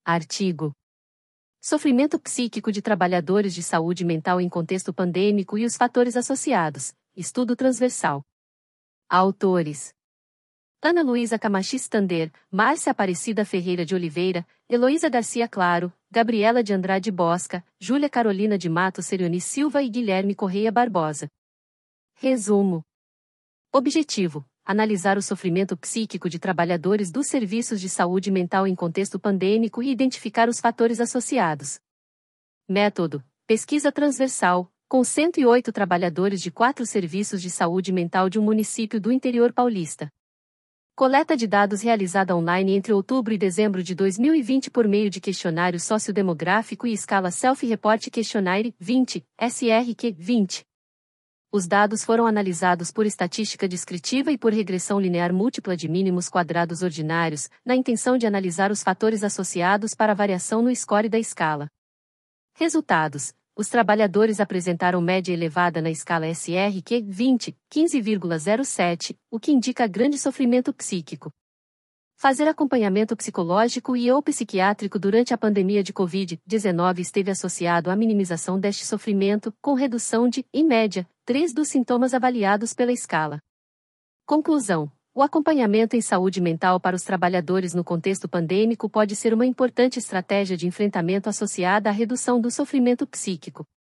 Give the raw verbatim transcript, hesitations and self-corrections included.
Artigo. Sofrimento psíquico de trabalhadores de saúde mental em contexto pandêmico e os fatores associados. Estudo transversal. Autores: Ana Luísa Camachis Tander, Márcia Aparecida Ferreira de Oliveira, Heloísa Garcia Claro, Gabriela de Andrade Bosca, Júlia Carolina de Matos Serioni Silva e Guilherme Correia Barbosa. Resumo. Objetivo: analisar o sofrimento psíquico de trabalhadores dos serviços de saúde mental em contexto pandêmico e identificar os fatores associados. Método: pesquisa transversal, com cento e oito trabalhadores de quatro serviços de saúde mental de um município do interior paulista. Coleta de dados realizada online entre outubro e dezembro de dois mil e vinte por meio de questionário sociodemográfico e escala Self-Report Questionnaire vinte, S R Q vinte. Os dados foram analisados por estatística descritiva e por regressão linear múltipla de mínimos quadrados ordinários, na intenção de analisar os fatores associados para a variação no score da escala. Resultados: os trabalhadores apresentaram média elevada na escala S R Q vinte, quinze vírgula zero sete, o que indica grande sofrimento psíquico. Fazer acompanhamento psicológico e ou psiquiátrico durante a pandemia de covid dezenove esteve associado à minimização deste sofrimento, com redução de, em média, três dos sintomas avaliados pela escala. Conclusão: o acompanhamento em saúde mental para os trabalhadores no contexto pandêmico pode ser uma importante estratégia de enfrentamento associada à redução do sofrimento psíquico.